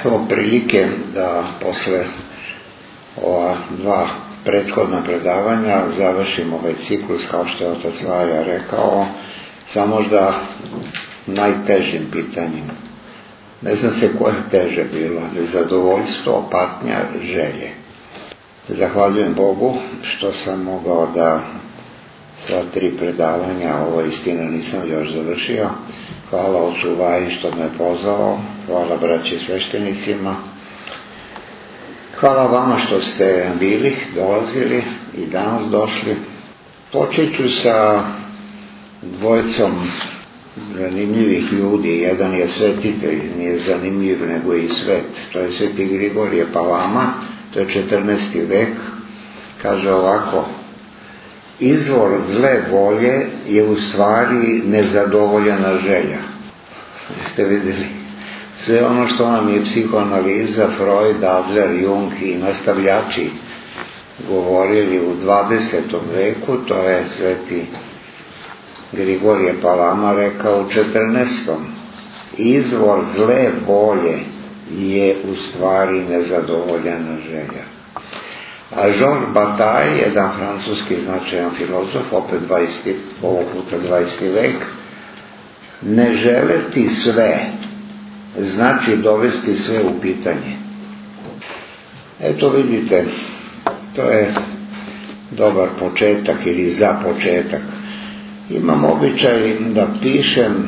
Evo prilike da posle ova dva prethodna predavanja završim ovaj ciklus, kao što je otac Vaja rekao, sa možda najtežim pitanjima. Ne znam se koje teže bilo, nezadovoljstvo, patnja, želje. Zahvaljujem Bogu što sam mogao da sva tri predavanja, ovo istina nisam još završio. Hvala ocu Vaji što me pozvao, hvala braći sveštenicima. Hvala vama što ste bili, dolazili i danas došli. Počet ću sa dvojicom zanimljivih ljudi. Jedan je svetitelj, nije zanimljiv nego i svet. To je sveti Grigorije Palama, to je 14. vek. Kaže ovako: izvor zle volje je u stvari nezadovoljena želja. Jeste vidjeli? Sve ono što nam je psihoanaliza, Freud, Adler, Jung i nastavljači govorili u 20. veku, to je sveti Grigorije Palama rekao u 14. Izvor zle volje je u stvari nezadovoljena želja. A Georges Bataille, jedan francuski značajan filozof, opet ovog puta 20. vek, ne želeti sve znači dovesti sve u pitanje. Eto vidite, to je dobar početak ili za početak. Imam običaj da pišem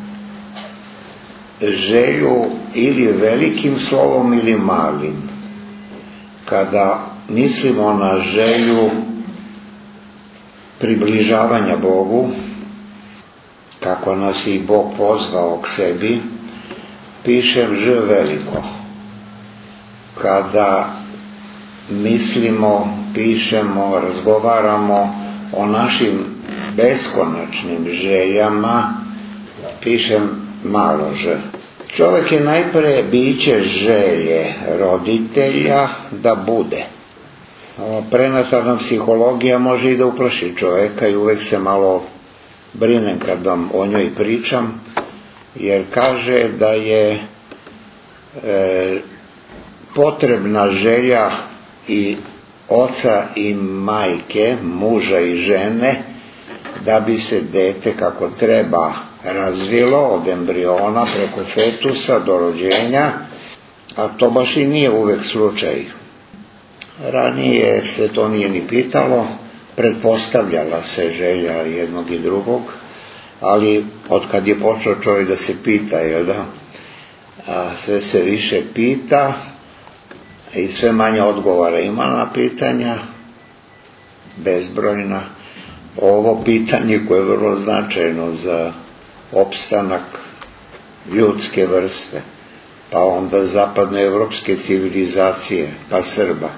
želju ili velikim slovom ili malim. Kada mislimo na želju približavanja Bogu, kako nas i Bog pozvao k sebi, pišem Ž veliko. Kada mislimo, pišemo, razgovaramo o našim beskonačnim željama, pišem malo Ž. Čovjek je najpre biće želje roditelja da bude. Prenatalna psihologija može i da uplaši čovjeka i uvek se malo brinem kad vam o njoj pričam, jer kaže da je potrebna želja i oca i majke, muža i žene, da bi se dete kako treba razvilo od embriona preko fetusa do rođenja, a to baš i nije uvek slučaj. Ranije se to nije ni pitalo, pretpostavljala se želja jednog i drugog, ali od kad je počeo čovjek da se pita, jel da? Sve se više pita i sve manje odgovara ima na pitanja, bezbrojna. Ovo pitanje koje je vrlo značajno za opstanak ljudske vrste, pa onda zapadnoevropske civilizacije, pa Srba.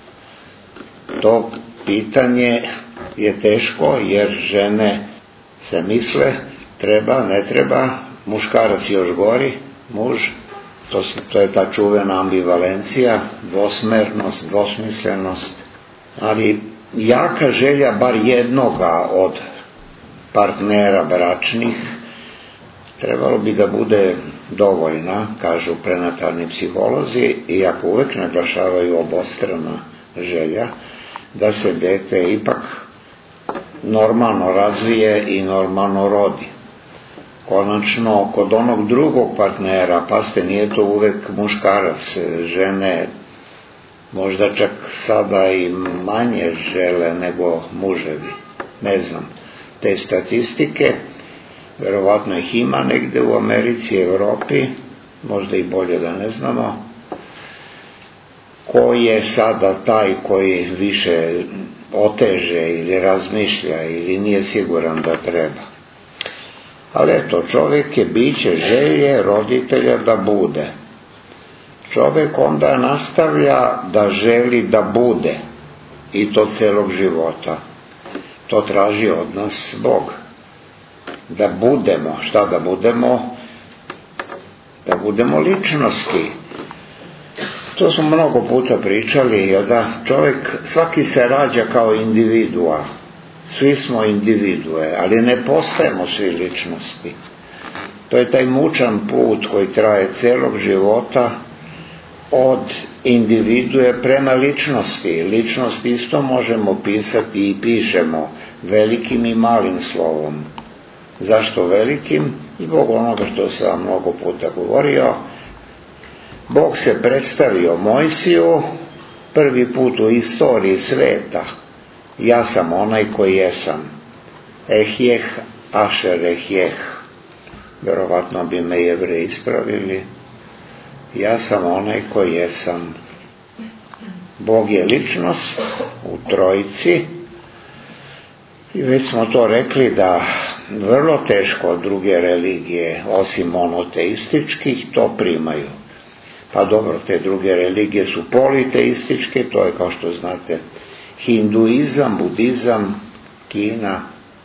To pitanje je teško jer žene se misle, treba, ne treba, muškarac još gori, muž, to je ta čuvena ambivalencija, dvosmernost, dvosmislenost, ali jaka želja bar jednoga od partnera bračnih trebalo bi da bude dovoljna, kažu prenatalni psiholozi, iako uvek naglašavaju obostrana želja, da se dete ipak normalno razvije i normalno rodi. Konačno, kod onog drugog partnera, pazite, nije to uvek muškarac, žene možda čak sada i manje žele nego muževi. Ne znam, te statistike, verovatno ih ima negde u Americi i Evropi, možda i bolje da ne znamo, ko je sada taj koji više oteže ili razmišlja ili nije siguran da treba. Ali eto, čovjek je biće želje roditelja da bude. Čovjek onda nastavlja da želi da bude, i to celog života. To traži od nas Bog. Da budemo, šta da budemo? Da budemo ličnosti. To smo mnogo puta pričali, da čovjek, svaki se rađa kao individua. Svi smo individue, ali ne postajemo svi ličnosti. To je taj mučan put koji traje celog života, od individue prema ličnosti. Ličnost isto možemo pisati i pišemo velikim i malim slovom. Zašto velikim? Zbog onoga što sam mnogo puta govorio. Bog se predstavio Mojsiju prvi put u istoriji sveta. Ja sam onaj koji jesam. Ehjeh, ašer ehjeh. Verovatno bi me Jevreji ispravili. Ja sam onaj koji jesam. Bog je ličnost u trojici. I već smo to rekli da vrlo teško druge religije, osim monoteističkih, to primaju. Pa dobro, te druge religije su politeističke, to je kao što znate hinduizam, budizam, Kina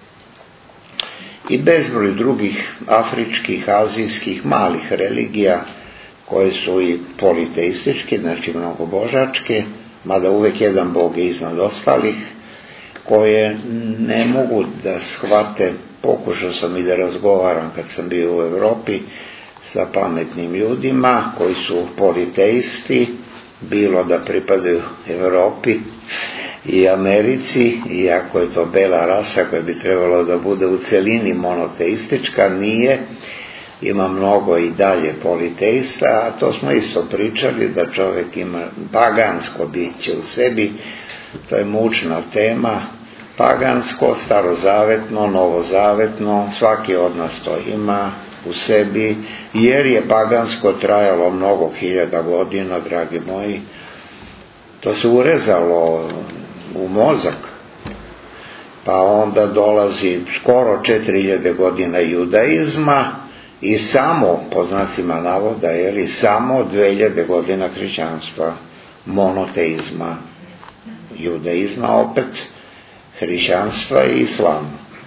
i bezbroj drugih afričkih, azijskih, malih religija koje su i politeističke, znači mnogobožačke, mada uvek jedan Bog je iznad ostalih, koje ne mogu da shvate. Pokušao sam i da razgovaram kad sam bio u Evropi sa pametnim ljudima koji su politeisti, bilo da pripadaju Evropi i Americi, iako je to bela rasa koja bi trebalo da bude u celini monoteistička, nije. Ima mnogo i dalje politeista, a to smo isto pričali, da čovjek ima pagansko biće u sebi. To je mučna tema. Pagansko, starozavetno, novozavetno, svaki od nas to ima u sebi, jer je pagansko trajalo mnogo hiljada godina, dragi moji. To se urezalo u mozak. Pa onda dolazi skoro 4000 godina judaizma i samo, po znacima navoda, samo 2000 godina hrišćanstva, monoteizma, judaizma opet, hrišćanstva i islama.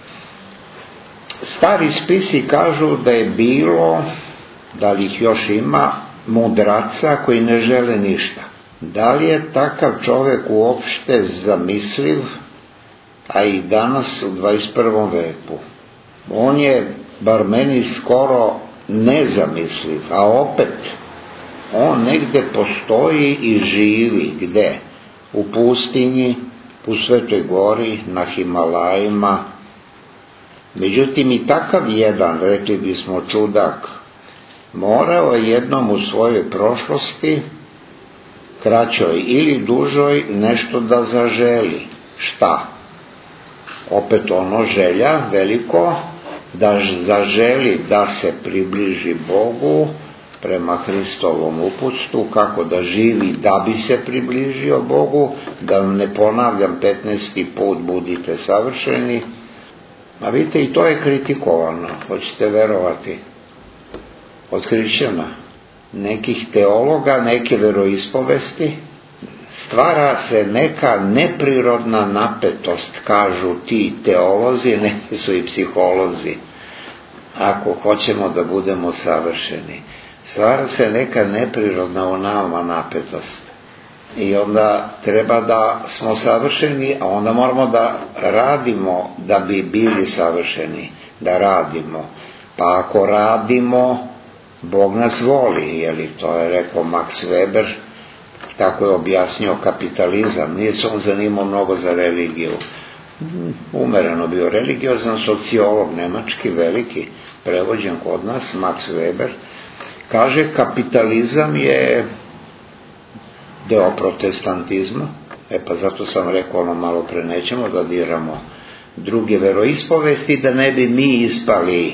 Stari spisi kažu da je bilo, da li ih još ima, mudraca koji ne žele ništa. Da li je takav čovjek uopšte zamisliv, a i danas u 21. veku? On je, bar meni, skoro nezamisliv, a opet on negde postoji i živi. Gde? U pustinji, u Svetoj gori, na Himalajima. Međutim, i takav jedan, rekli bismo čudak, morao je jednom u svojoj prošlosti, kraćoj ili dužoj, nešto da zaželi. Šta? Opet ono, želja veliko, da zaželi da se približi Bogu prema Hristovom uputstvu, kako da živi da bi se približio Bogu, da ne ponavljam 15. put budite savršeni. A vidite, i to je kritikovano, hoćete verovati, od hrišćana, nekih teologa, neke veroispovesti. Stvara se neka neprirodna napetost, kažu ti teolozi, neki su i psiholozi, ako hoćemo da budemo savršeni. Stvara se neka neprirodna u nama napetost. I onda treba da smo savršeni, a onda moramo da radimo da bi bili savršeni, da radimo. Pa ako radimo, Bog nas voli, jeli, to je rekao Max Weber, tako je objasnio kapitalizam. Nije se on zanimao mnogo za religiju. Umereno bio religiozan sociolog, nemački, veliki, prevođen kod nas, Max Weber. Kaže, kapitalizam je deo protestantizma. Pa zato sam rekao ono malo pre, nećemo da diramo druge veroispovesti, da ne bi mi ispali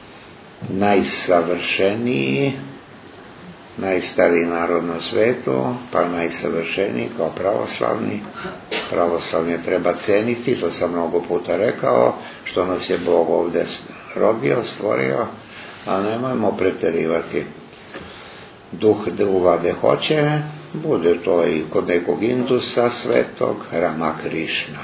najsavršeniji, najstariji narod na svetu, pa najsavršeniji kao pravoslavni. Pravoslavlje treba ceniti, to sam mnogo puta rekao, što nas je Bog ovde rodio, stvorio, a nemojmo preterivati. Duh uvade hoće, bude to i kod nekog Indusa svetog, Ramakrišna.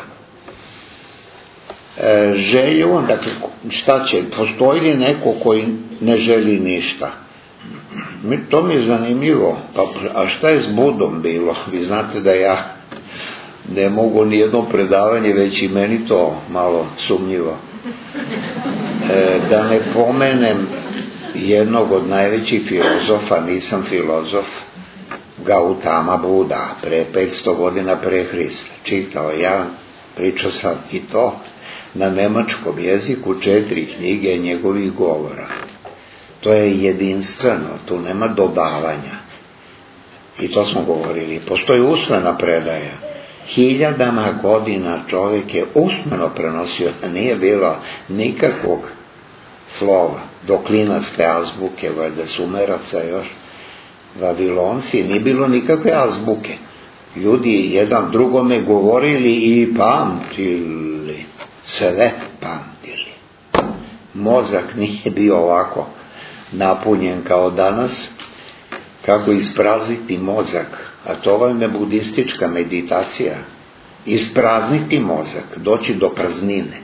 Želju, dakle, šta će, postoji li neko koji ne želi ništa? To mi je zanimljivo. A šta je s Budom bilo? Vi znate da ja ne mogu ni jedno predavanje, već i meni to malo sumnjivo. Da ne pomenem jednog od najvećih filozofa, nisam filozof, Gautama Buda, pre 500 godina pre Hrista. Čitao ja, pričao sam i to na nemačkom jeziku 4 knjige njegovih govora. To je jedinstveno, tu nema dodavanja. I to smo govorili. Postoji usmena predaja. 1000 godina čovjek je usmeno prenosio, a nije bilo nikakvog slova, do klinaste azbuke, valjda Sumeraca još, Vavilonci, nije bilo nikakve azbuke. Ljudi jedan drugome govorili i pamtili, sve pamtili. Mozak nije bio ovako napunjen kao danas. Kako isprazniti mozak, a to vam je budistička meditacija. Isprazniti mozak, doći do praznine.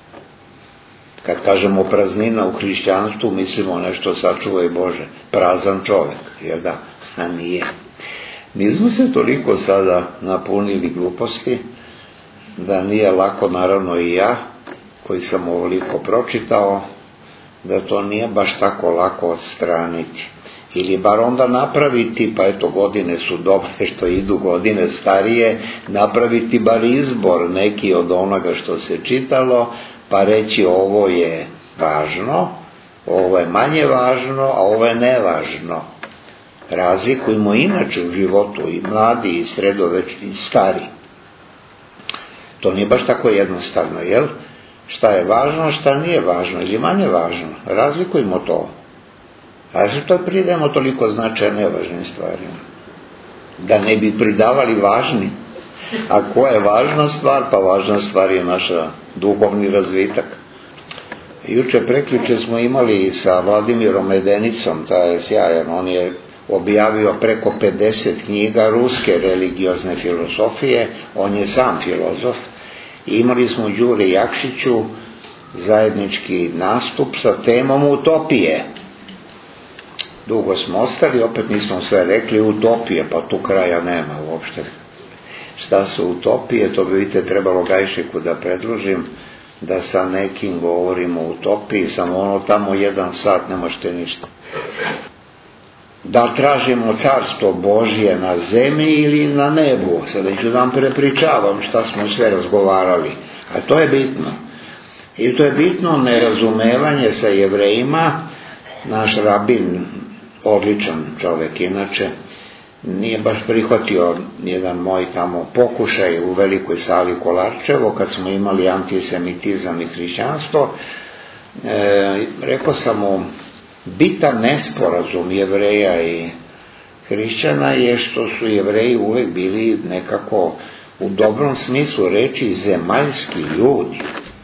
Kad kažemo praznina u hrišćanstvu, mislimo nešto sačuvaj Bože, prazan čovjek, jer da, a nije. Nismo se toliko sada napunili gluposti, da nije lako, naravno i ja, koji sam ovoliko pročitao, da to nije baš tako lako odstraniti. Ili bar onda napraviti, pa eto godine su dobre što idu godine starije, napraviti bar izbor neki od onoga što se čitalo, pa reći ovo je važno, ovo je manje važno, a ovo je nevažno. Razlikujemo inače u životu i mladi i sredovečni i stari. To nije baš tako jednostavno, jel? Šta je važno, šta nije važno ili manje važno. Razlikujemo to. A što pridemo toliko značaja nevažnim stvarima? Da ne bi pridavali važni. A koja je važna stvar? Pa važna stvar je naša duhovni razvitak. Juče prekjuče smo imali sa Vladimirom Medenicom, taj je sjajan, on je objavio preko 50 knjiga ruske religiozne filozofije, on je sam filozof. I imali smo Đure Jakšiću zajednički nastup sa temom utopije. Dugo smo ostali, opet nismo sve rekli utopije, pa tu kraja nema uopšte. Šta su utopije, to bi vidite trebalo Gajšiku da predložim, da sa nekim govorimo o utopiji, samo ono tamo 1 sat ne možete ništa. Da tražimo carstvo Božje na zemlji ili na nebu, sad već vam prepričavam šta smo sve razgovarali, a to je bitno. I to je bitno nerazumevanje sa Jevrejima. Naš rabin, odličan čovjek inače, nije baš prihvatio jedan moj tamo pokušaj u velikoj sali Kolarčevo kad smo imali antisemitizam i hrišćanstvo. Rekao sam mu, bitan nesporazum Jevreja i hrišćana je što su Jevreji uvek bili nekako u dobrom smislu reči zemaljski ljudi.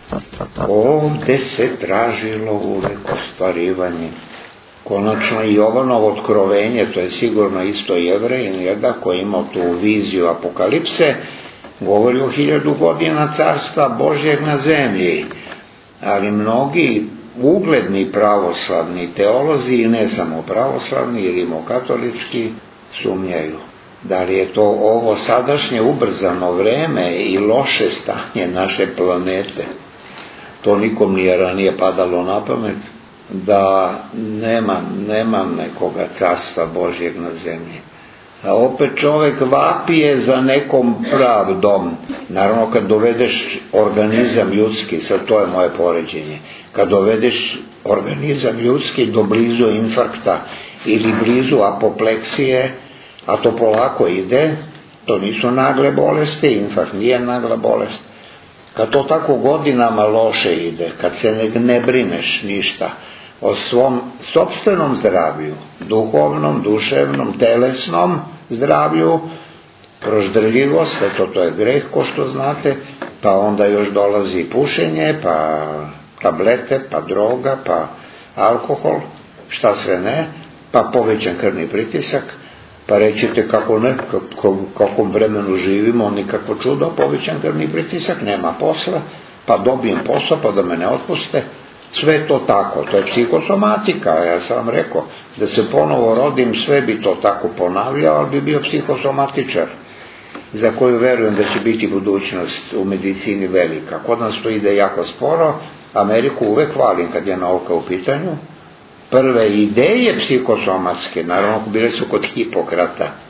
Ovdje se tražilo uvek ostvarivanje. Konačno i Jovanovo otkrovenje, to je sigurno isto Jevrejin, jedan koji je imao tu viziju apokalipse, govori o 1000 godina carstva Božjeg na zemlji. Ali mnogi ugledni pravoslavni teolozi, i ne samo pravoslavni, ili katolički, sumnjaju. Da li je to ovo sadašnje ubrzano vreme i loše stanje naše planete? To nikom nije ranije padalo na pamet, da nema nekoga carstva Božjeg na zemlji. A opet čovjek vapije za nekom pravdom. Naravno kad dovedeš organizam ljudski, sad to je moje poređenje, kad dovedeš organizam ljudski do blizu infarkta ili blizu apopleksije, a to polako ide, to nisu nagle bolesti, infarkt nije nagla bolest. Kad to tako godinama loše ide, kad se ne brineš ništa o svom sopstvenom zdravlju, duhovnom, duševnom, telesnom zdravlju, proždrljivost, sve to je greh, ko što znate, pa onda još dolazi pušenje, pa tablete, pa droga, pa alkohol, šta sve ne, pa povećan krvni pritisak, pa rećete kako ne, kakvom vremenu živimo, nikakvo čudo, povećan krvni pritisak, nema posla, pa dobijem posao, pa da me ne otpuste. Sve to tako, to je psihosomatika, ja sam vam rekao, da se ponovo rodim, sve bi to tako ponavljao, ali bi bio psihosomatičar, za koju verujem da će biti budućnost u medicini velika. Kod nas to ide jako sporo, Ameriku uvek hvalim kad je nauka u pitanju. Prve ideje psihosomatske, naravno bile su kod Hipokrata,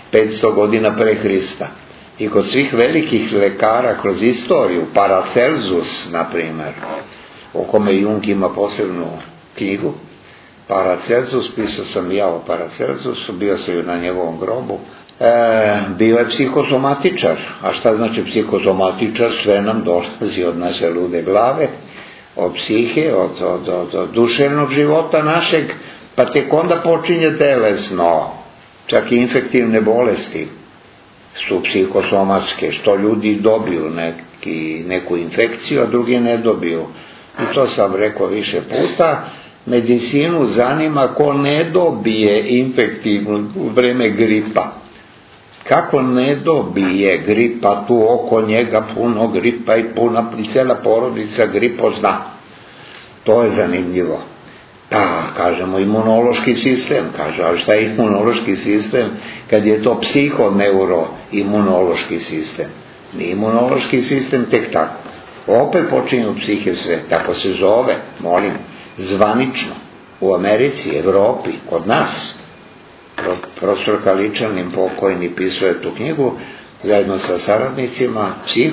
500 godina pre Hrista. I kod svih velikih lekara kroz istoriju, Paracelsus, na primjer, o kome Jung ima posebnu knjigu, Paracelsus, pisao sam ja o Paracelsusu, bio sam na njegovom grobu, bio je psihosomatičar. A šta znači psihosomatičar? Sve nam dolazi od naše lude glave, od psihe, od duševnog života našeg, pa tek onda počinje telesno. Čak i infektivne bolesti su psihosomatske, što ljudi dobiju neku infekciju, a drugi ne dobiju. I to sam rekao više puta. Medicinu zanima ko ne dobije infektivnu u vreme gripa. Kako ne dobije gripa, tu oko njega puno gripa i cijela porodica gripo zna. To je zanimljivo. Da, kažemo imunološki sistem, kaže, ali šta je imunološki sistem kad je to psiho-neuro-imunološki sistem? Nije imunološki sistem tek tako. Opet počinju psihe sve, tako se zove, molim, zvanično, u Americi, Evropi, kod nas. Profesor Kaličanin pokojni pisao je tu knjigu, zajedno sa saradnicima,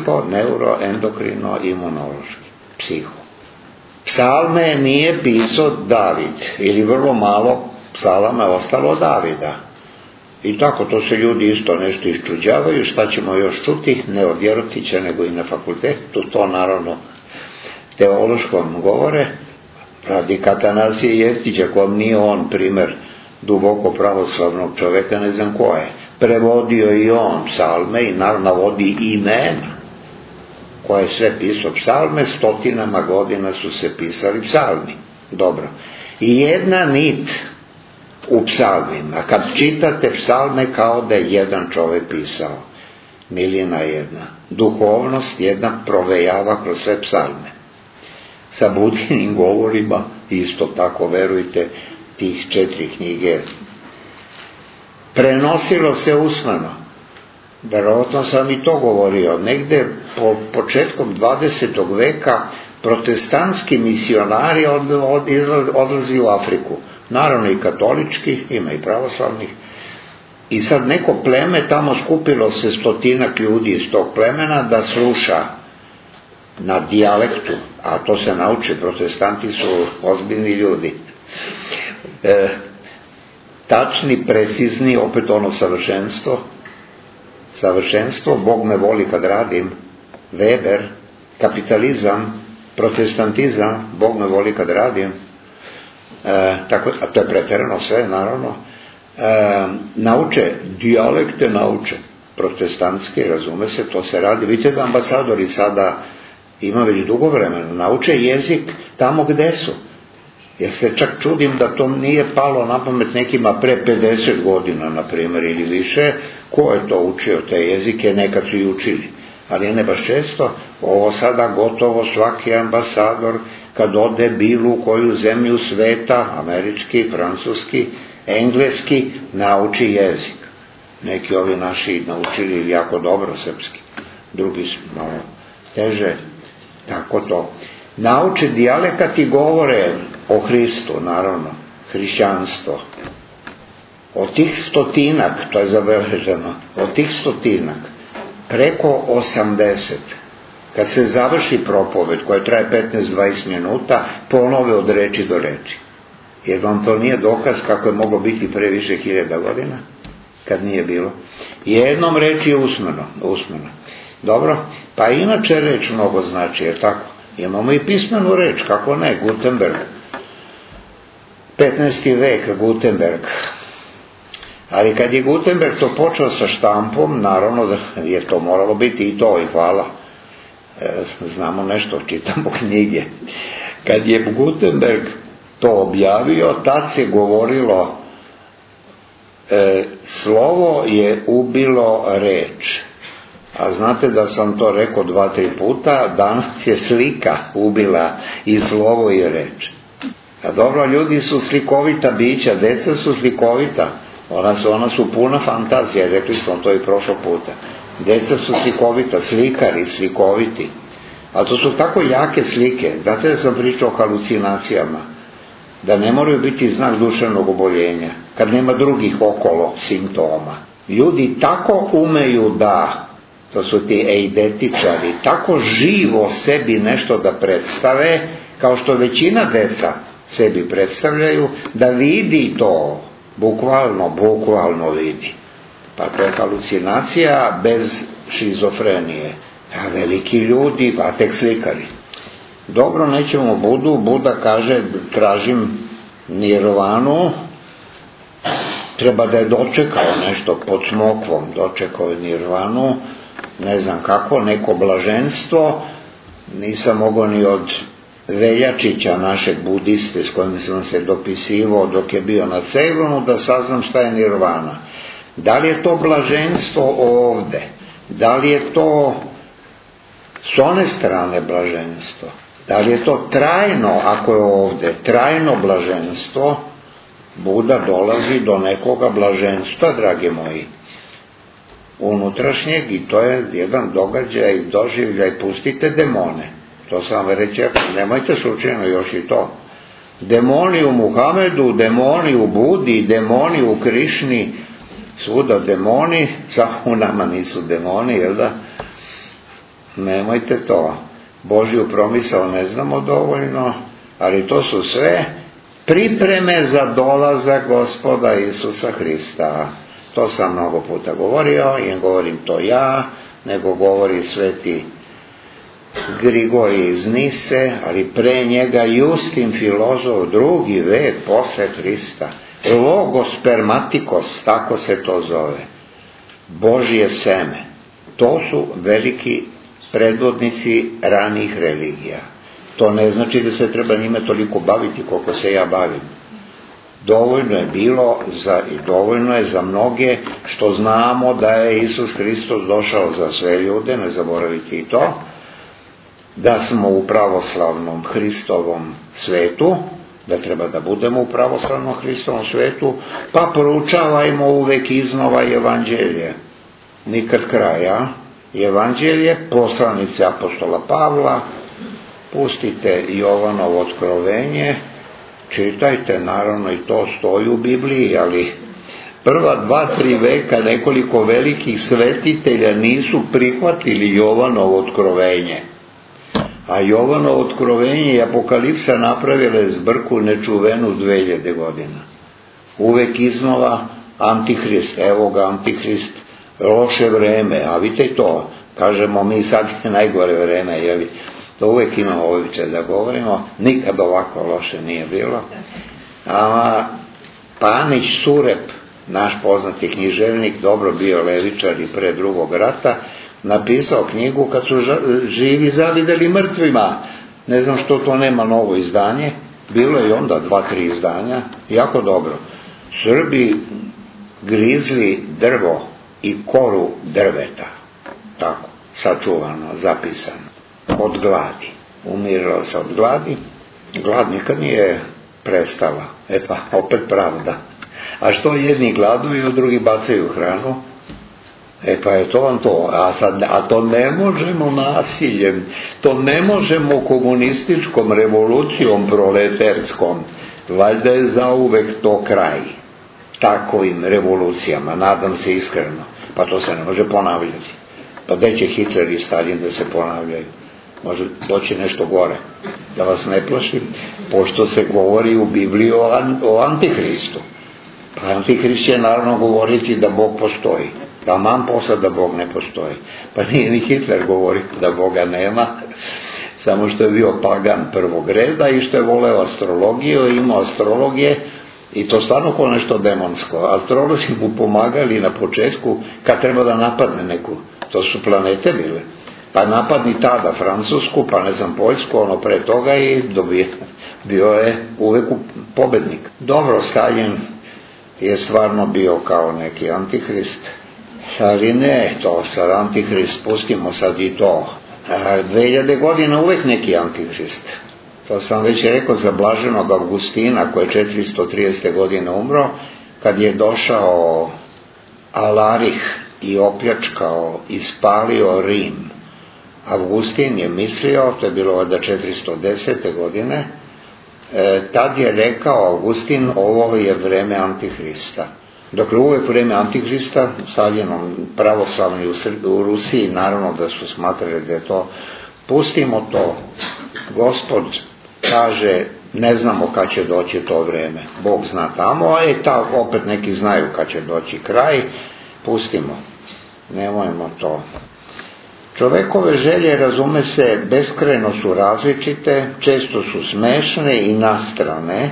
psiho-neuro-endokrino-imunološki, psiho. Psalme nije pisao David, ili vrlo malo psalama je ostalo od Davida. I tako, to se ljudi isto nešto iščuđavaju, šta ćemo još čuti, ne od Jerotića, nego i na fakultetu, to naravno teološkom govore, radi Atanasije Jeftića, kom nije on primer duboko pravoslavnog čoveka, ne znam ko je. Prevodio i on psalme i naravno navodi imena koje je sve pisao psalme, stotinama godina su se pisali psalmi. Dobro. I jedna nit u psalmima, kad čitate psalme kao da je jedan čovek pisao, milina jedna, duhovnost jedna provejava kroz sve psalme. Sa Budinim govorima, isto tako, verujte, tih 4 knjige, prenosilo se usmeno. Verovatno sam i to govorio. Negde početkom 20. veka protestantski misionari odlazi u Afriku. Naravno i katolički, ima i pravoslavnih. I sad neko pleme, tamo skupilo se 100 ljudi iz tog plemena da sluša na dijalektu, a to se nauči, protestanti su ozbiljni ljudi. Tačni, precizni, opet ono savršenstvo, Bog me voli kad radim, Weber, kapitalizam, protestantizam, Bog me voli kad radim, tako, a to je pretjerano sve, naravno, nauče, dijalekte nauče, protestantski, razume se, to se radi, vidite da ambasadori sada ima već dugo vremena, nauče jezik tamo gde su. Ja se čak čudim da to nije palo na pamet nekima pre 50 godina, na primjer, ili više, ko je to učio te jezike, nekad su i učili. Ali ne baš često, ovo sada gotovo svaki ambasador, kad ode bilo u koju zemlju sveta, američki, francuski, engleski, nauči jezik. Neki ovi naši naučili jako dobro srpski, drugi su malo teže, tako to. Nauče dijalekat i govore o Hristu, naravno, hrišćanstvo. Od tih 100, to je zabeleženo, od tih 100, preko 80, kad se završi propoved koja traje 15-20 minuta, ponove od reči do reči. Jer vam to nije dokaz kako je moglo biti pre više 1000 godina, kad nije bilo. Jednom reči je usmeno. Dobro, pa inače reč mnogo znači, jer tako? Imamo i pismenu reč, kako ne, Gutenberg. 15. vek, Gutenberg. Ali kad je Gutenberg to počeo sa štampom, naravno da je to moralo biti i to, i hvala. Znamo nešto, čitamo knjige. Kad je Gutenberg to objavio, tad se govorilo, slovo je ubilo reč. A znate da sam to rekao 2-3 puta, danas je slika ubila i slovo i reč. A dobro, ljudi su slikovita bića, deca su slikovita, ona su puna fantazija, rekli smo to i prošlog puta. Deca su slikovita, slikari, slikoviti. A to su tako jake slike, znate da sam pričao o halucinacijama, da ne moraju biti znak duševnog oboljenja, kad nema drugih okolo simptoma. Ljudi tako umeju da, to su ti eidetičari, tako živo sebi nešto da predstave, kao što većina deca sebi predstavljaju, da vidi to, bukvalno vidi. Pa to je halucinacija bez šizofrenije. A veliki ljudi, pa tek slikari. Dobro, nećemo Buda kaže, tražim nirvanu, treba da je dočekao nešto pod smokvom, dočekao je nirvanu, ne znam kako, neko blaženstvo, nisam mogao ni od Veljačića, našeg budiste s kojim sam se dopisivao dok je bio na Ceylonu, da saznam šta je nirvana. Da li je to blaženstvo ovde? Da li je to s one strane blaženstvo? Da li je to trajno, ako je ovde trajno blaženstvo? Buda dolazi do nekoga blaženstva, dragi moji, unutrašnjeg, i to je jedan događaj, doživljaj. Pustite demone, to sam vam reći, nemojte slučajno još i to. Demoni u Muhamedu, demoni u Budi, demoni u Krišni, svuda demoni, samo u nama nisu demoni, jel da? Nemojte to. Božju promisao ne znamo dovoljno, ali to su sve pripreme za dolazak Gospoda Isusa Hrista. To sam mnogo puta govorio i ne govorim to ja, nego govori sveti Grigorij iz Nise, ali pre njega Justin filozof, drugi vek posle Hrista. Logos spermatikos, tako se to zove. Božje seme. To su veliki predvodnici ranih religija. To ne znači da se treba njime toliko baviti koliko se ja bavim. Dovoljno je bilo i dovoljno je za mnoge što znamo da je Isus Hristos došao za sve ljude, ne zaboravite i to, da smo u pravoslavnom Hristovom svetu, da treba da budemo u pravoslavnom Hristovom svetu, pa proučavajmo uvek iznova evanđelje. Nikad kraja. Evanđelje, poslanice apostola Pavla, pustite Jovanovo otkrovenje, čitajte, naravno i to stoji u Bibliji, ali prva 2-3 veka nekoliko velikih svetitelja nisu prihvatili Jovanovo otkrovenje. A Jovanovo otkrovenje i Apokalipsa napravile zbrku nečuvenu 2000 godina. Uvek iznova Antihrist, evo ga Antihrist, loše vreme, a vidite to, kažemo mi sad je najgore vreme, jeli? To uvek imamo običaj da govorimo, nikad ovako loše nije bilo. A Panić Surep, naš poznati književnik, dobro bio levičar i pre Drugog rata, napisao knjigu kad su živi zavideli mrtvima. Ne znam što to nema novo izdanje, bilo je onda 2-3 izdanja, jako dobro. Srbi grizli drvo i koru drveta, tako, sačuvano, zapisano, od gladi. Umirala se od gladi, glad nikad nije prestala, pa opet pravda. A što jedni gladuju, drugi bacaju hranu? Pa je to vam to, a to ne možemo nasiljem, to ne možemo komunističkom revolucijom proletarskom, valjda je zauvek to kraj takovim revolucijama, nadam se iskreno, pa to se ne može ponavljati. Pa gde će Hitler i Stalin da se ponavljaju? Može doći nešto gore, da vas ne plašim, pošto se govori u Bibliji o Antihristu. Pa Antihrist će naravno govoriti da Bog postoji, da mam posla da Bog ne postoji. Pa nije ni Hitler govori da Boga nema, samo što je bio pagan prvog reda i što je voleo astrologiju, imao astrologije, i to stvarno kao nešto demonsko. Astrolozi mu pomagali na početku kad treba da napadne neku, to su planete bile, pa napadni tada Francusku, pa ne znam Poljsku, ono pre toga, i bio je uvek pobednik. Dobro, Stalin je stvarno bio kao neki Antihrist, ali ne, to sad Antihrist, pustimo sad i to. 2000 godina uvek neki Antihrist. To sam već rekao za blaženog Augustina, koji je 430. godine umro, kad je došao Alarih i opljačkao i spalio Rim. Augustin je mislio, to je bilo valjda 410. godine, tad je rekao Augustin, ovo je vreme Antihrista. Dakle, uvek vreme Antihrista, stavljeno pravoslavni u Rusiji, naravno da su smatrali da je to, pustimo to, Gospod kaže, ne znamo kad će doći to vreme, Bog zna tamo, a opet neki znaju kad će doći kraj, pustimo, nemojmo to. Čovekove želje, razume se, beskrajno su različite, često su smešne i nastrane,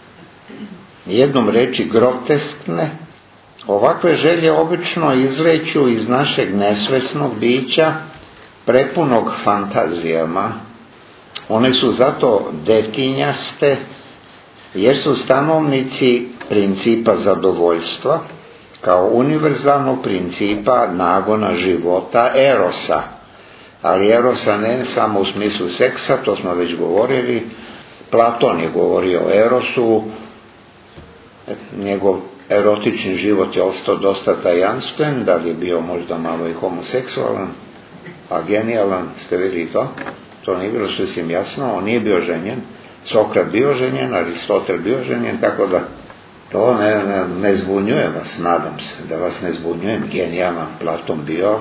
jednom reči groteskne. Ovakve želje obično izleću iz našeg nesvesnog bića, prepunog fantazijama. One su zato detinjaste, jer su stanovnici principa zadovoljstva, kao univerzalnog principa nagona života erosa. Ali erosa ne samo u smislu seksa, to smo već govorili. Platon je govorio o erosu, njegov erotični život je ostao dosta tajanstven, da li je bio možda malo i homoseksualan, a genijalan, ste vidjeli to? To nije bilo sasvim jasno, on nije bio ženjen, Sokrat bio ženjen, Aristotel bio ženjen, tako da to ne zbunjuje vas, nadam se da vas ne zbunjujem, genijalan Platon bio,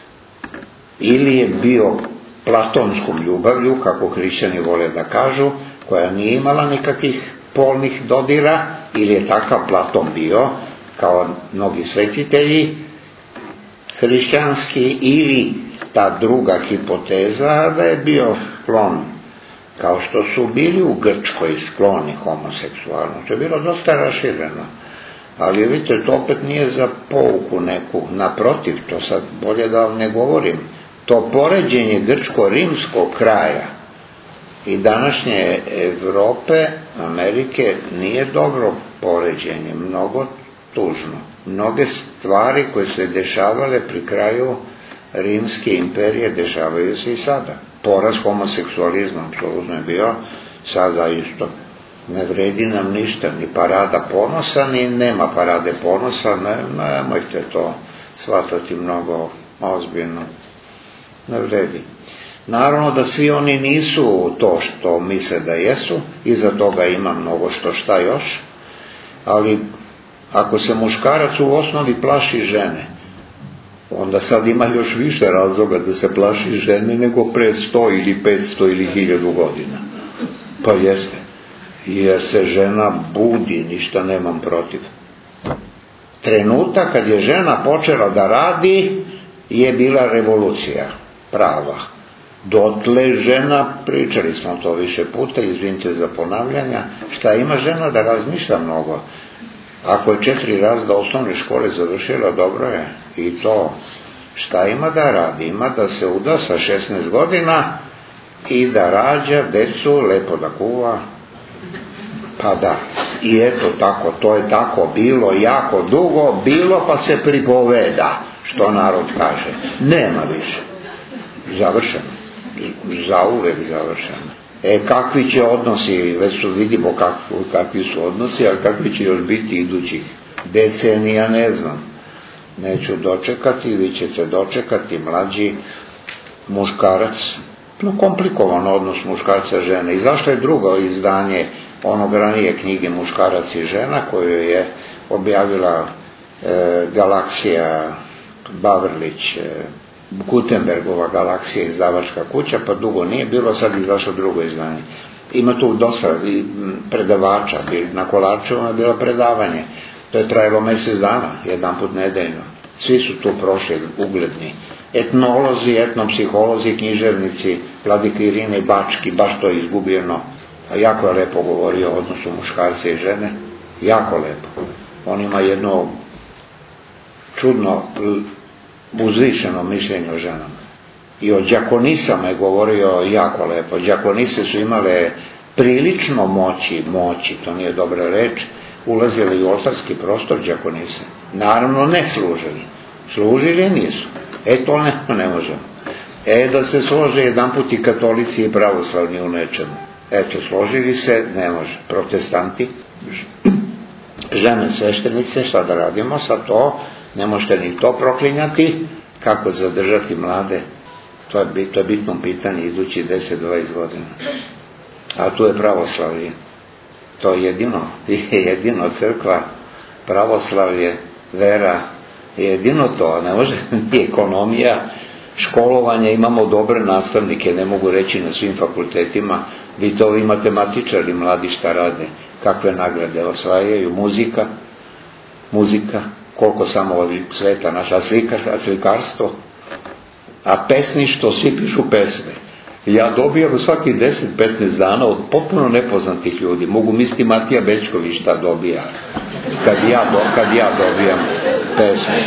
ili je bio platonskom ljubavlju, kako hrišćani vole da kažu, koja nije imala nikakvih polnih dodira, ili je takav Platon bio, kao mnogi svetitelji hrišćanski, ili ta druga hipoteza da je bio sklon, kao što su bili u Grčkoj skloni homoseksualno. To je bilo dosta rašireno. Ali vidite, to opet nije za pouku neku. Naprotiv, to sad bolje da vam ne govorim. To poređenje grčko-rimskog kraja i današnje Evrope, Amerike, nije dobro poređenje, mnogo tužno. Mnoge stvari koje se dešavale pri kraju Rimske imperije dešavaju se i sada. Poraz homoseksualizma apsolutno je bio, sada isto. Ne vredi nam ništa, ni parada ponosa, ni nema parade ponosa, nemojte to shvatati mnogo ozbiljno. Ne vredi. Naravno da svi oni nisu to što misle da jesu, iza toga ima mnogo šta još, ali ako se muškarac u osnovi plaši žene, onda sad ima još više razloga da se plaši žene nego pre 100 ili 500 ili 1000 godina. Pa jeste, jer se žena budi, ništa nemam protiv. Trenutak kad je žena počela da radi je bila revolucija prava. Dotle žena, pričali smo to više puta, izvinite za ponavljanja, šta ima žena da razmišlja mnogo. Ako je 4 razreda osnovne škole završila, dobro je. I to, šta ima da radi? Ima da se uda sa 16 godina i da rađa decu, lepo da kuva. Pa da, i eto tako, to je tako bilo jako dugo, bilo pa se pripoveda, što narod kaže. Nema više. Završeno. Zauvek završeno. Kakvi će odnosi, već vidimo kakvi su odnosi, ali kakvi će još biti idućih decenija, ne znam. Neću dočekati, vi ćete dočekati, mlađi muškarac, komplikovan odnos muškarca žene. Izašlo je drugo izdanje onog ranije knjige Muškarac i žena, koju je objavila Galaksija Bavrlić, Gutenbergova Galaksija izdavačka kuća, pa dugo nije bilo, sad izašlo drugo izdanje. Ima tu dosta predavača, na Kolarčevima je bilo predavanje, to je trajalo mjesec dana, jedan put nedeljno. Svi su tu prošli, ugledni. Etnolozi, etnopsiholozi, književnici, Vladika Irine Bački, baš to je izgubljeno. Jako je lepo govorio o odnosu muškarca i žene, jako lepo. On ima jedno čudno uzvišeno mišljenje o ženama. I o đakonisama je govorio jako lepo. Đakonise su imale prilično moći, to nije dobra reč, ulazili u oltarski prostor đakonise. Naravno ne služili. Služili nisu. To ne možemo. Da se slože jedan put i katolici i pravoslavni u nečemu. Složili se, ne može. Protestanti, žene sveštenice, šta da radimo sa to? Ne možete ni to proklinjati. Kako zadržati mlade? To je bitno pitanje idući 10-20 godina. A tu je pravoslavlje. To je jedino crkva, pravoslavlje vera, jedino to, ne može ni ekonomija, školovanje, imamo dobre nastavnike, ne mogu reći na svim fakultetima, vi to ovi matematičari mladi šta rade, kakve nagrade osvajaju, muzika, koliko samo ovih sveta naša, a slikarstvo, a pesništvo, svi pišu pesme. Ja dobijam svaki 10-15 dana od potpuno nepoznatih ljudi. Mogu misliti Matija Bećković šta dobija kad ja dobijam pesme.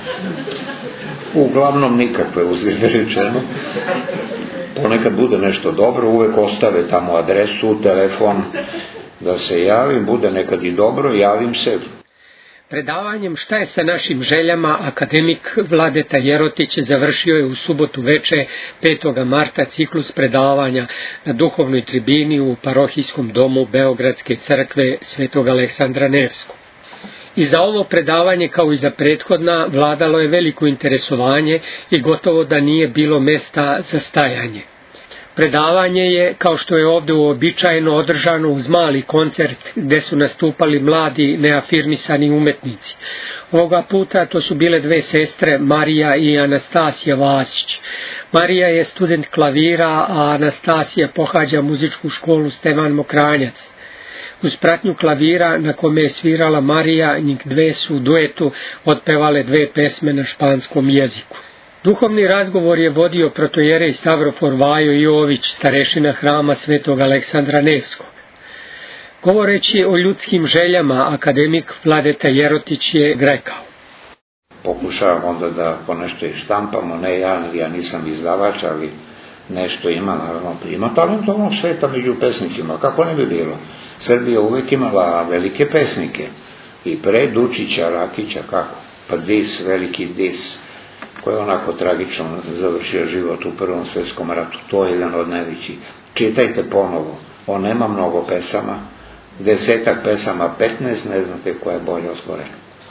Uglavnom nikakve, uzgled rečeno. Ponekad bude nešto dobro, uvek ostave tamo adresu, telefon, da se javim, bude nekad i dobro, javim se. Predavanjem Šta je sa našim željama akademik Vladeta Jerotić završio je u subotu veče 5. marta ciklus predavanja na duhovnoj tribini u parohijskom domu Beogradske crkve Svetog Aleksandra Nevskog. I za ovo predavanje, kao i za prethodna, vladalo je veliko interesovanje i gotovo da nije bilo mesta za stajanje. Predavanje je, kao što je ovdje uobičajeno, održano uz mali koncert gdje su nastupali mladi neafirmisani umetnici. Ovoga puta to su bile dve sestre, Marija i Anastasija Vasić. Marija je student klavira, a Anastasija pohađa muzičku školu Stevan Mokranjac. Uz pratnju klavira na kome je svirala Marija, njih dve su u duetu otpevale dve pesme na španskom jeziku. Duhovni razgovor je vodio protojerej Stavrofor Vajo Jović, starešina hrama Svetog Aleksandra Nevskog. Govoreći o ljudskim željama, akademik Vladeta Jerotić je rekao: Pokušavam onda da po nešto i štampamo, ne ja nisam izdavač, ali nešto ima, naravno, ima talentovnog sveta među pesnicima, kako ne bi bilo. Srbija uvek imala velike pesnike, i pre Dučića, Rakića, kako? Pa veliki Dis, koji je onako tragično završio život u Prvom svjetskom ratu. To je jedan od najvećih. Čitajte ponovo. On nema mnogo pesama. 10 pesama, 15, ne znate koja je bolja od skore.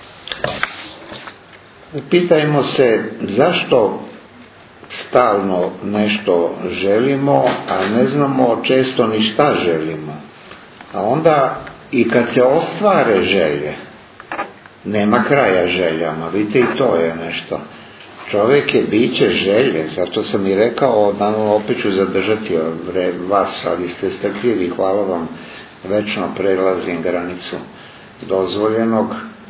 Pitajmo se zašto stalno nešto želimo, a ne znamo često ni šta želimo. A onda i kad se ostvare želje, nema kraja željama. Vidite, i to je nešto. Čovjek je biće želje, zato sam i rekao, opet ću zadržati vas, ali ste strpljivi, hvala vam, večno prelazim granicu dozvoljenog.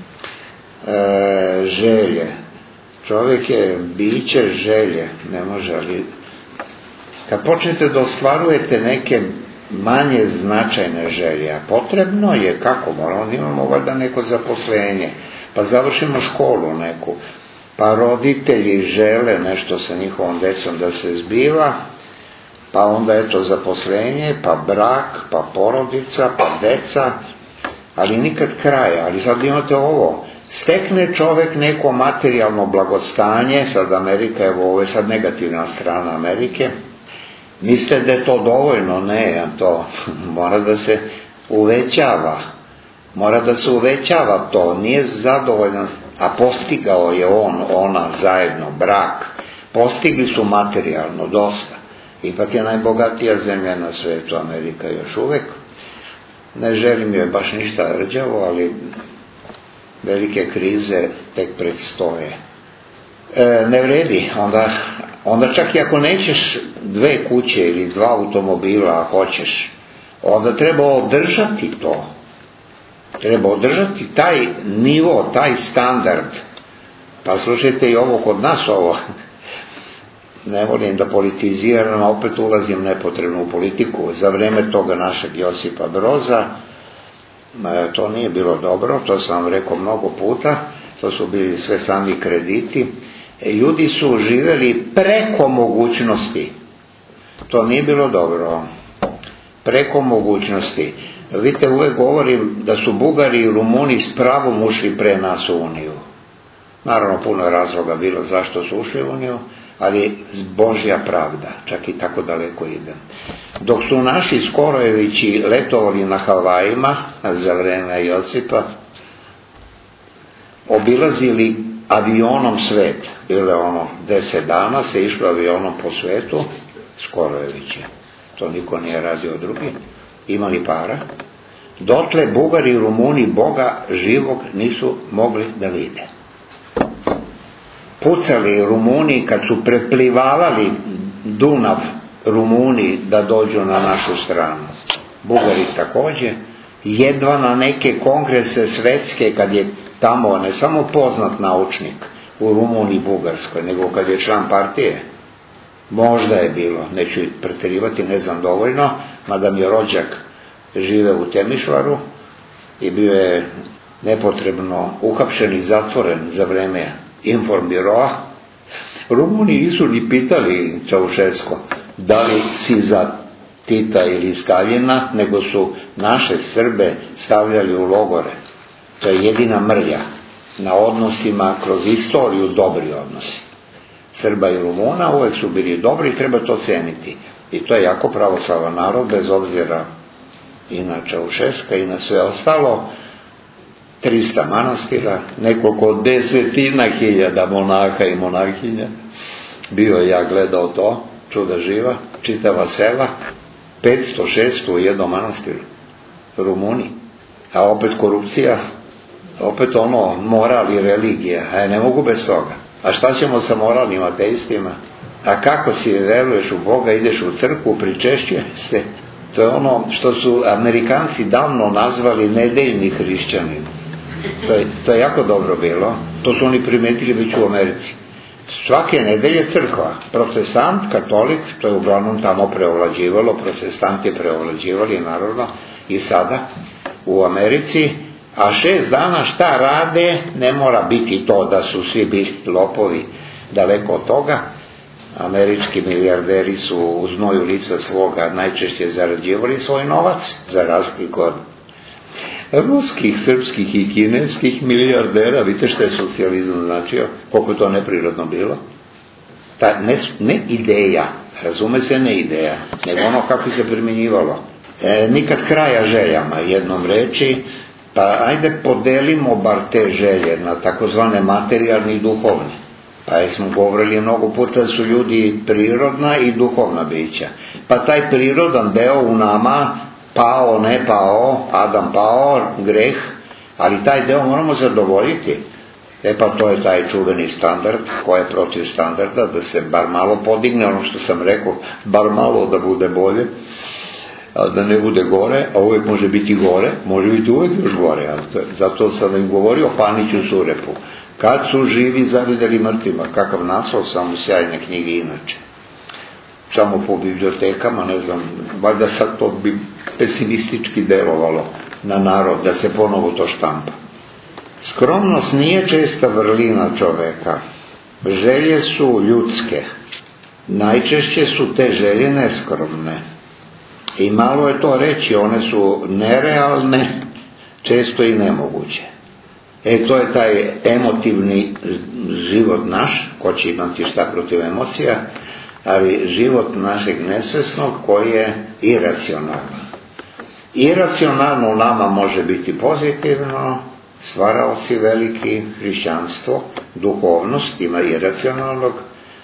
Želje. Čovjek je biće želje, ne može, ali kad počnete da ostvarujete neke manje značajne želje, a potrebno je, kako imamo valjda neko zaposlenje, pa završimo školu neku, pa roditelji žele nešto sa njihovom decom da se zbiva, pa onda eto zaposlenje, pa brak, pa porodica, pa deca, ali nikad kraja. Ali sad imate ovo, stekne čovek neko materijalno blagostanje, sad Amerika, evo ovo je sad negativna strana Amerike, mislite da je to dovoljno? Ne, to mora da se uvećava. Mora da se uvećava to, nije zadovoljan, a postigao je ona zajedno, brak. Postigli su materijalno dosta. Ipak je najbogatija zemlja na svetu, Amerika još uvek. Ne želim joj baš ništa rđavo, ali velike krize tek predstoje. Ne vredi, onda čak i ako nećeš 2 kuće ili 2 automobila, a hoćeš, onda treba održati to. Treba održati taj nivo, taj standard. Pa slušajte i ovo kod nas, ovo. Ne volim da politiziram, a opet ulazim nepotrebno u politiku. Za vreme toga našeg Josipa Broza, to nije bilo dobro, to sam vam rekao mnogo puta, to su bili sve sami krediti. Ljudi su živeli preko mogućnosti. To nije bilo dobro. Preko mogućnosti. Vidite, uvek govorim da su Bugari i Rumuni s pravom ušli pre nas u Uniju. Naravno, puno je razloga bilo zašto su ušli u Uniju, ali Božja pravda, čak i tako daleko ide. Dok su naši Skorojevići letovali na Havajima za vreme Josipa, obilazili avionom svet, bilo je 10 dana se išlo avionom po svetu, Skorojevići, to niko nije radio drugi, imali para, dotle Bugari i Rumuni Boga živog nisu mogli da vide. pucali Rumuni kad su preplivavali Dunav Rumuni da dođu na našu stranu. Bugari takođe. Jedva na neke kongrese svetske, kad je tamo ne samo poznat naučnik u Rumuniji i Bugarskoj, nego kad je član partije. Možda je bilo, neću preterivati, ne znam dovoljno, mada mi je rođak žive u Temišvaru i bio je nepotrebno uhapšen i zatvoren za vreme informbiroa. Rumuni nisu ni pitali Čaušesko da li si za Tita ili Staljina, nego su naše Srbe stavljali u logore. To je jedina mrlja na odnosima kroz istoriju, dobri odnosi. Srba i Rumuna uvek su bili dobri i treba to ceniti. I to je jako pravoslavan narod, bez obzira i na Čaušeska i na sve ostalo. 300 manastira, nekoliko desetina hiljada monaha i monarhinja. Bio ja gledao to, čuda živa, čitava sela, 500-600 u jednom manastiru, Rumuni. A opet korupcija, opet moral i religija, ne mogu bez toga. A šta ćemo sa moralnim ateistima? A kako si veruješ u Boga, ideš u crkvu, pričešćuje se. To je ono što su Amerikanci davno nazvali nedeljni hrišćanin. To je jako dobro bilo. To su oni primetili već u Americi. Svake nedelje crkva, protestant, katolik, to je uglavnom tamo preovlađivalo, protestanti preovlađivali naravno i sada u Americi, a 6 dana šta rade, ne mora biti to da su svi bili lopovi, daleko od toga. Američki milijarderi su u znoju lica svoga najčešće zarađivali svoj novac, za razliku od ruskih, srpskih i kineskih milijardera. Vidite što je socijalizam značio, koliko je to neprirodno bilo. Ne ideja, razume se, ne ideja, nego ono kako se primjenjivalo. Nikad kraja željama, jednom reči, pa ajde podelimo bar te želje na takozvane materijalne i duhovne. Pa smo govorili mnogo puta da su ljudi prirodna i duhovna bića. Pa taj prirodan deo u nama, pao, ne pao, Adam pao, greh, ali taj deo moramo zadovoljiti. Pa to je taj čuveni standard, ko je protiv standarda, da se bar malo podigne, ono što sam rekao, bar malo da bude bolje, da ne bude gore, a uvijek može biti gore, može biti uvijek još gore, zato sam im govorio o Paniću Surepu. Kad su živi zavideli mrtvima, kakav naslov, samo sjajne knjige inače. Samo po bibliotekama, ne znam, valjda sad to bi pesimistički delovalo na narod, da se ponovo to štampa. Skromnost nije česta vrlina čoveka. Želje su ljudske. Najčešće su te želje neskromne. I malo je to reći, one su nerealne, često i nemoguće. To je taj emotivni život naš, ko će imati šta protiv emocija, ali život našeg nesvesnog koji je iracionalan. Iracionalno u nama može biti pozitivno, stvaraoci veliki, hrišćanstvo, duhovnost ima iracionalnog,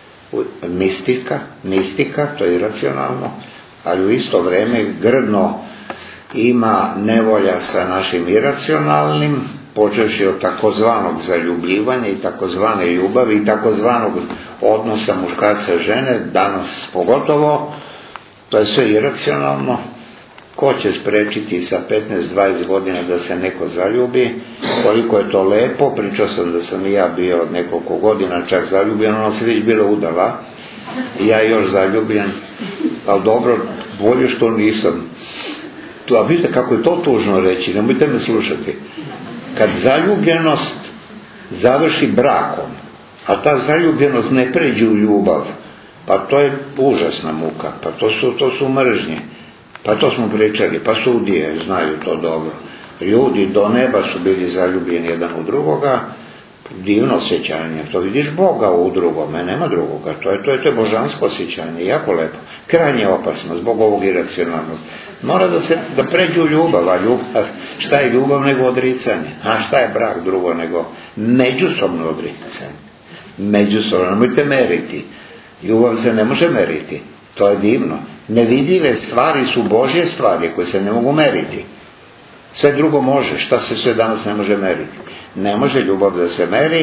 mistika, to je iracionalno, ali u isto vreme grdno ima nevolja sa našim iracionalnim, počevši od takozvanog zaljubljivanja i takozvane ljubavi i takozvanog odnosa muškarca žene, danas pogotovo, to je sve iracionalno. Ko će sprečiti sa 15-20 godina da se neko zaljubi, koliko je to lepo, pričao sam da sam i ja bio od nekoliko godina čak zaljubljen, ona se već bila udala, ja još zaljubljen, ali dobro, bolje što nisam. A vidite kako je to tužno reći, nemojte me slušati. Kad zaljubljenost završi brakom, a ta zaljubljenost ne pređe u ljubav, pa to je užasna muka, pa to su mržnje, pa to smo pričali, pa sudije znaju to dobro. Ljudi do neba su bili zaljubljeni jedan u drugoga, divno osjećanje, to vidiš Boga u drugome, nema drugoga, to je božansko osjećanje, jako lepo, krajnje opasno zbog ovog iracionalnog. Mora da pređu ljubav, a ljubav, šta je ljubav nego odricanje, a šta je brak drugo nego međusobno odricanje, međusobno, nemojte meriti, ljubav se ne može meriti, to je divno, nevidljive stvari su Božje stvari koje se ne mogu meriti. Sve drugo može, šta se sve danas ne može meriti. Ne može ljubav da se meri,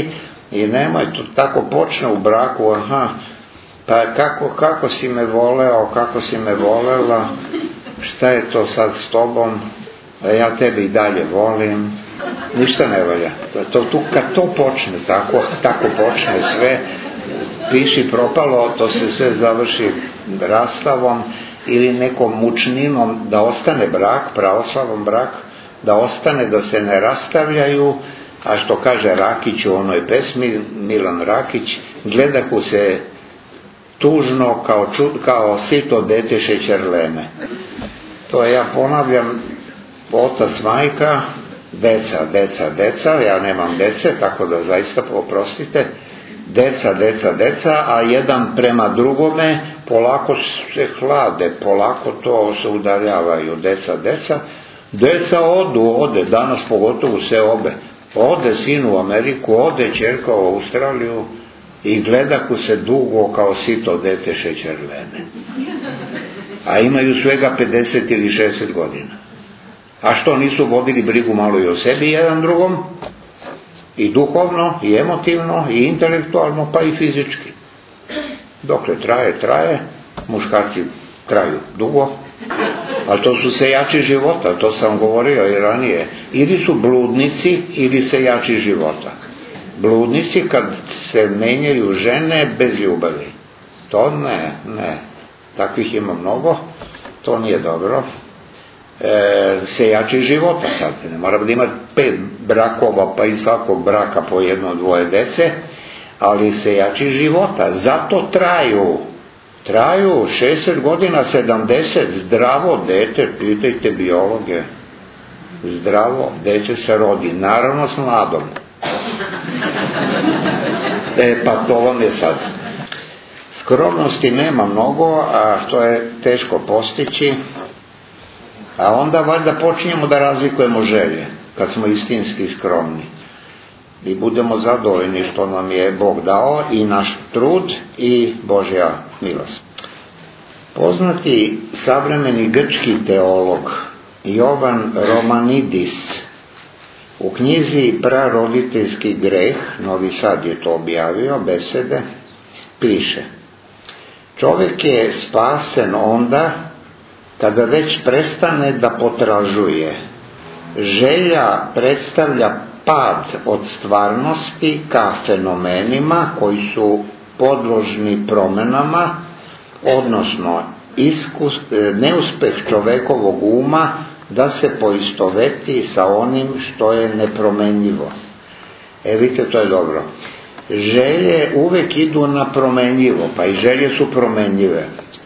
I nemoj, to tako počne u braku, aha, pa kako si me voleo, kako si me volela, šta je to sad s tobom, ja tebe i dalje volim, ništa ne valja. Kad to počne, tako počne sve, piši propalo, to se sve završi rastavom ili nekom mučninom da ostane brak, pravoslavan brak, da ostane, da se ne rastavljaju, a što kaže Rakić u onoj pesmi, Milan Rakić, gledaku se tužno kao sito dete šećerleme. To ja ponavljam, otac, majka, deca, ja nemam dece, tako da zaista oprostite, deca, a jedan prema drugome polako se hlade, polako to se udaljavaju, deca ode, danas pogotovo se obe, ode sin u Ameriku, ode ćerka u Australiju i gledaku se dugo kao sito dete šećerleme. A imaju svega 50 ili 60 godina. A što nisu vodili brigu malo i o sebi jedan drugom? I duhovno, i emotivno, i intelektualno, pa i fizički. Dokle traje, muškarci traju dugo, ali to su sejači života, to sam govorio i ranije. Ili su bludnici, ili sejači života. Bludnici kad se menjaju žene bez ljubavi. To ne. Takvih ima mnogo, to nije dobro. Sejači života sad, ne mora da ima 5 brakova, pa iz svakog braka po 1-2 dece, ali sejači života, zato traju 60 godina, 70, zdravo dete, pitajte biologe, zdravo dete se rodi, naravno s mladom. Pa to vam je sad. Skromnosti nema mnogo, a što je teško postići, a onda valjda počinjemo da razlikujemo želje, kad smo istinski skromni. I budemo zadovoljni što nam je Bog dao i naš trud i Božja milost. Poznati savremeni grčki teolog Jovan Romanidis u knjizi Praroditeljski greh, Novi Sad je to objavio, besede, piše: čovjek je spasen onda kada već prestane da potražuje. Želja predstavlja pad od stvarnosti ka fenomenima koji su podložni promenama, odnosno neuspeh čovekovog uma da se poistoveti sa onim što je nepromenljivo. Vidite, to je dobro. Želje uvek idu na promenljivo, pa i želje su promenljive.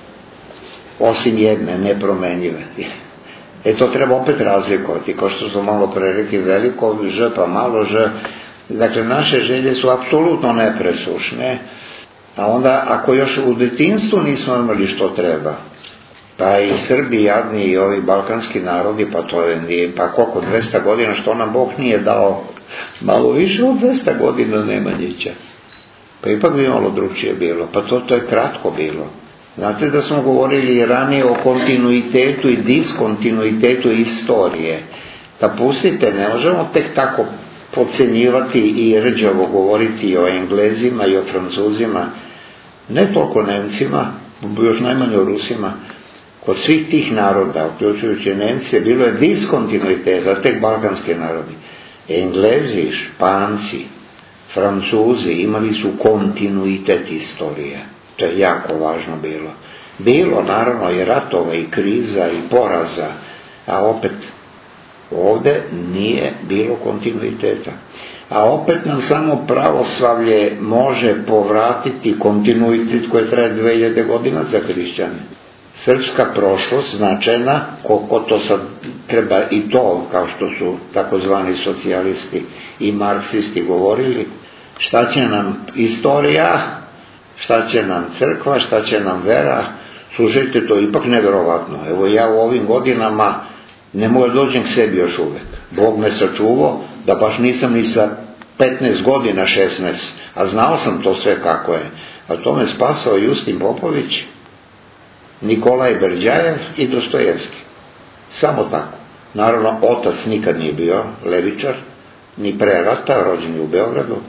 Osim jedne, nepromenljive. To treba opet razlikovati, kao što smo malo pre rekli, veliko ž pa malo ž. Dakle, naše želje su apsolutno nepresušne, a onda ako još u detinjstvu nismo imali što treba, pa i Srbi jadni i ovi balkanski narodi, pa to je, pa koliko, 200 godina, što nam Bog nije dao malo više od 200 godina Nemanjića. Pa ipak bi malo drugčije bilo, pa to je kratko bilo. Znate da smo govorili ranije o kontinuitetu i diskontinuitetu istorije. Da pustite, ne možemo tek tako podcenjivati i rđavo govoriti o Englezima i o Francuzima, ne toliko Nemcima, još najmanje o Rusima. Kod svih tih naroda, uključujući Nemce, bilo je diskontinuiteta, tek balkanski narodi. Englezi, Španci, Francuzi imali su kontinuitet istorije. To je jako važno bilo. Bilo, naravno, i ratova, i kriza, i poraza, a opet ovde nije bilo kontinuiteta. A opet nam samo pravoslavlje može povratiti kontinuitet koji traje 2000 godina za hrišćane. Srpska prošlost značajna, koliko to sad treba i to, kao što su takozvani socijalisti i marksisti govorili, šta će nam istorija, šta će nam crkva, šta će nam vera, slušajte, to je ipak nevjerovatno. Evo ja u ovim godinama ne mogu da dođem k sebi još uvek. Bog me sačuvao da baš nisam ni sa 15 godina, 16, a znao sam to sve kako je. A to me spasao Justin Popović, Nikolaj Berđajev i Dostojevski. Samo tako. Naravno, otac nikad nije bio levičar, ni pre rata, rođen je u Beogradu,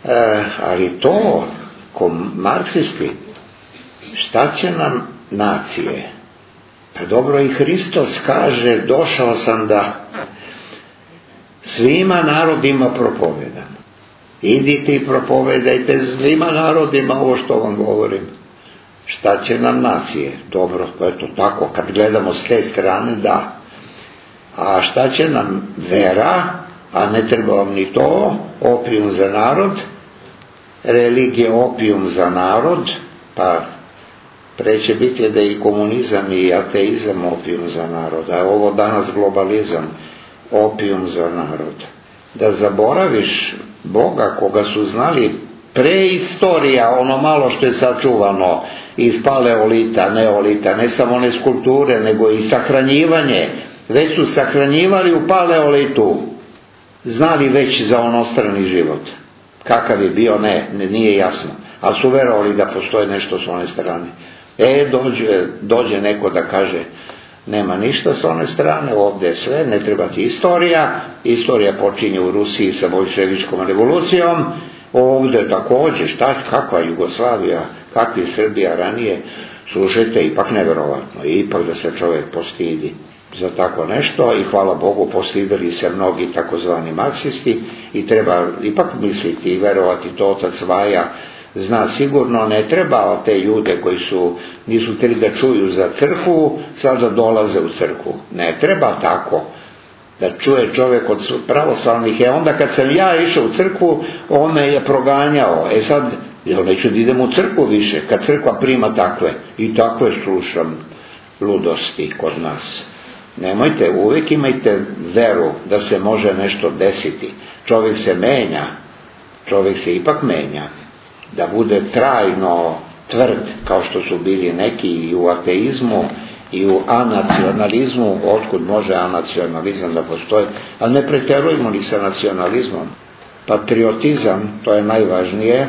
Ali to, ko marksisti, šta će nam nacije? Pa dobro, i Hristos kaže, došao sam da svima narodima propovedam. Idite i propovedajte svima narodima ovo što vam govorim. Šta će nam nacije? Dobro, eto tako, kad gledamo s te strane, da. A šta će nam vera? A ne treba vam ni to, opijum za narod, religija opijum za narod, pa preće biti da i komunizam i ateizam opijum za narod, a ovo danas globalizam, opijum za narod. Da zaboraviš Boga koga su znali preistorija, ono malo što je sačuvano iz paleolita, neolita, ne samo one skulpture, nego i sahranjivanje, već su sahranjivali u paleolitu, znali već za onostrani život. Kakav je bio, nije jasno, ali su verovali da postoje nešto s one strane. Dođe neko da kaže, nema ništa s one strane, ovdje je sve, ne treba ti istorija počinje u Rusiji sa boljševičkom revolucijom, ovdje također, kakva Jugoslavija, kakva je Srbija ranije, slušajte, ipak nevjerovatno, ipak da se čovjek postidi za tako nešto i hvala Bogu postidili se mnogi takozvani marksisti i treba ipak misliti i verovati, to otac Vaja zna sigurno, ne treba te ljude koji nisu htjeli da čuju za crkvu, sada dolaze u crkvu. Ne treba tako da čuje čovjek od pravoslavnih. Onda kad sam ja išao u crkvu, on me je proganjao. Sad, ja neću da idem u crkvu više, kad crkva prima takve. I takve slušam ludosti kod nas. Nemojte, uvijek imajte veru da se može nešto desiti. Čovjek se menja, čovjek se ipak menja. Da bude trajno tvrd, kao što su bili neki i u ateizmu i u anacionalizmu, otkud može anacionalizam da postoji, ali ne pretjerujemo ni sa nacionalizmom. Patriotizam, to je najvažnije,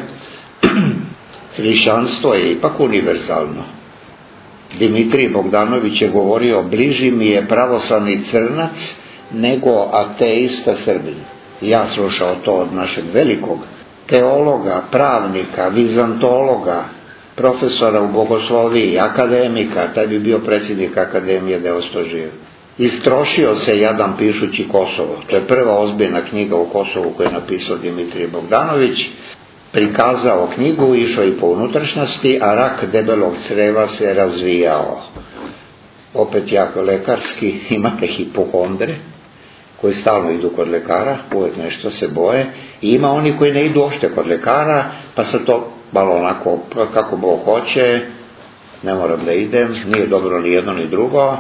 hrišćanstvo je ipak univerzalno. Dimitrij Bogdanović je govorio, bliži mi je pravoslavni Crnac nego ateista Srbin. Ja slušao to od našeg velikog teologa, pravnika, vizantologa, profesora u bogosloviji, akademika, taj bi bio predsjednik akademije da je ostao živ. Istrošio se jadan pišući Kosovo. To je prva ozbiljna knjiga u Kosovu koju je napisao Dimitrij Bogdanović. Prikazao knjigu, išao i po unutrašnjosti, a rak debelog creva se razvijao. Opet jako lekarski, imate hipohondre koji stalno idu kod lekara, uvijek nešto se boje, i ima oni koji ne idu uopšte kod lekara, pa se to malo onako kako Bog hoće, ne moram da idem, nije dobro ni jedno ni drugo,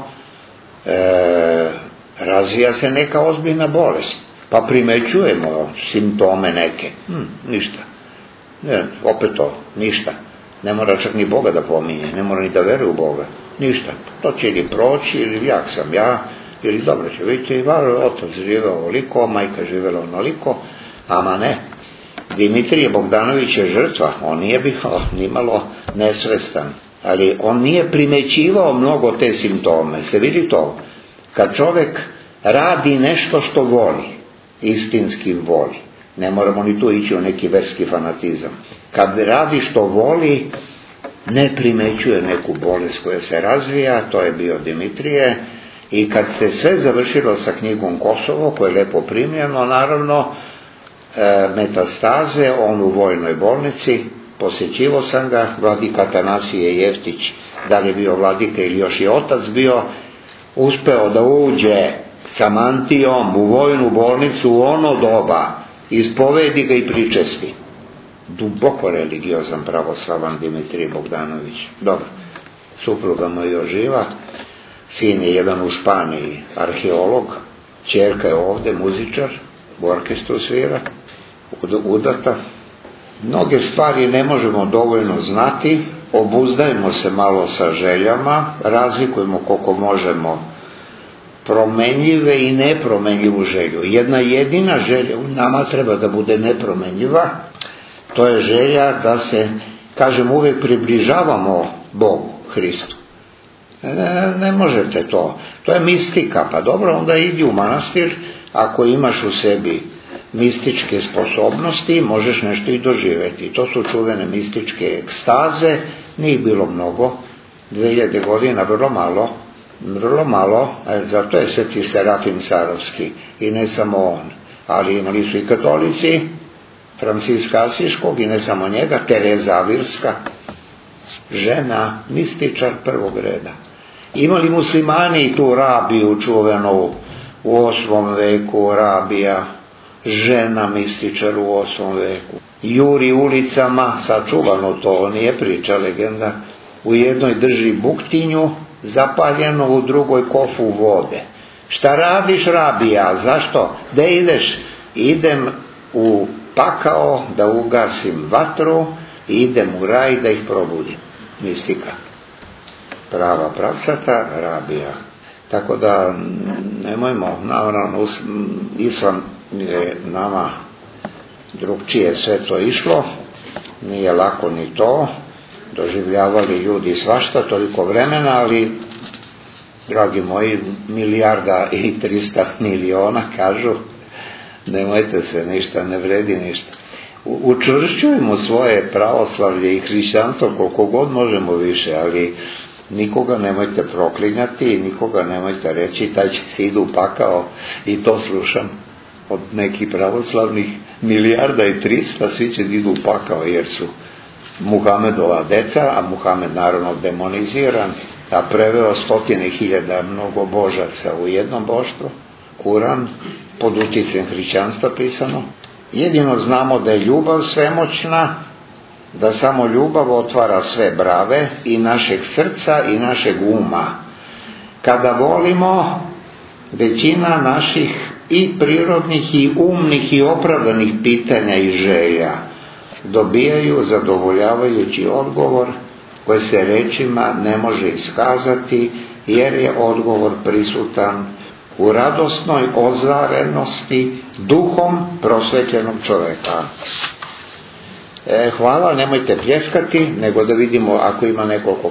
razvija se neka ozbiljna bolest, pa primećujemo simptome neke, ništa, opet to, ništa, ne mora čak ni Boga da pominje, ne mora ni da veruje u Boga, ništa, to će ili proći, ili jak sam ja, ili dobro će vidjeti, otac živeo ovoliko, majka živela onoliko, ama ne. Dimitrij Bogdanović je žrtva, on nije bio nimalo nesvestan, ali on nije primećivao mnogo te simptome. Se vidi to, kad čovjek radi nešto što voli, istinski voli, ne moramo ni tu ići u neki verski fanatizam, kad radi što voli, ne primećuje neku bolest koja se razvija, to je bio Dimitrije. I kad se sve završilo sa knjigom Kosovo, koje je lepo primljeno, naravno, metastaze, on u vojnoj bolnici, posjećivo sam ga, vladika Atanasije Jeftić, da li je bio vladika ili još je otac bio, uspeo da uđe sa mantijom u vojnu bolnicu u ono doba, ispovedi ga i pričesti. Duboko religiozan pravoslavan Dimitrij Bogdanović. Dobro, supruga mu je još živa, sin je jedan u Španiji, arheolog, ćerka je ovdje, muzičar, u orkestru svira, udata. Mnoge stvari ne možemo dovoljno znati, obuzdajmo se malo sa željama, razlikujemo koliko možemo promenljive i nepromenljivu želju. Jedna jedina želja u nama treba da bude nepromenljiva, to je želja da se, kažem, uvijek približavamo Bogu, Hristu. Ne možete to. To je mistika. Pa dobro, onda idi u manastir ako imaš u sebi mističke sposobnosti, možeš nešto i doživjeti. To su čuvene mističke ekstaze, nije bilo mnogo, 2000 godina, vrlo malo, zato je Sveti Serafim Sarovski i ne samo on, ali imali su i katolici, Franciska Asiškog i ne samo njega, Tereza Avilska, žena, mističar prvog reda. Imali muslimani i tu Rabiju čuvenu u 8. veku, Rabija, žena mističar u 8. veku. Juri ulicama, sačuvano to, nije priča, legenda, u jednoj drži buktinju, zapaljeno, u drugoj kofu vode. Šta radiš, Rabija? Zašto? Gde ideš? Idem u pakao da ugasim vatru i idem u raj da ih probudim. Mistika. Prava pravcata, Rabija. Tako da nemojmo, naravno, Islam je nama drugčije sve to išlo, nije lako ni to, doživljavali ljudi svašta, toliko vremena, ali, dragi moji, 1.300.000.000 kažu, nemojte se ništa, ne vredi ništa. Učvršćujemo svoje pravoslavlje i hrišćanstvo koliko god možemo više, ali nikoga nemojte proklinjati, nikoga nemojte reći taj će se idu pakao, i to slušam od nekih pravoslavnih 1.300.000.000, svi će idu pakao jer su Muhamedova deca, a Muhamed naravno demoniziran, a preveo 100.000 mnogobožaca u jedno boštvo, Kuran, pod uticajem hrišćanstva pisano. Jedino znamo da je ljubav svemoćna, da samo ljubav otvara sve brave i našeg srca i našeg uma. Kada volimo, većina naših i prirodnih i umnih i opravdanih pitanja i želja dobijaju zadovoljavajući odgovor koji se rečima ne može iskazati, jer je odgovor prisutan u radosnoj ozarenosti duhom prosvetljenog čoveka. Hvala, nemojte pljeskati, nego da vidimo ako ima nekoliko